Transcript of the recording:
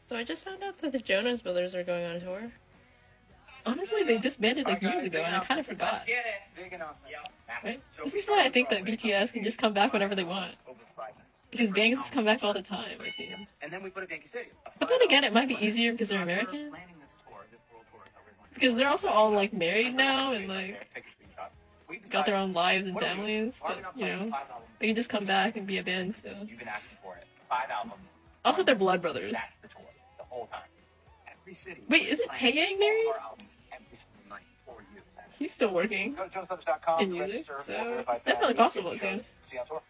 So I just found out that the Jonas Brothers are going on tour. Honestly, they disbanded like years ago, and I kind of forgot. Right? This is why I think that BTS can just come back whenever they want. Because gangs come back all the time, it seems. But then again, it might be easier because they're American. Because they're also all like married now and like got their own lives and families. But you know, they can just come back and be a band still. Also, they're blood brothers. Wait, isn't Taeyang married? He's still working in music, so it's definitely possible, it seems.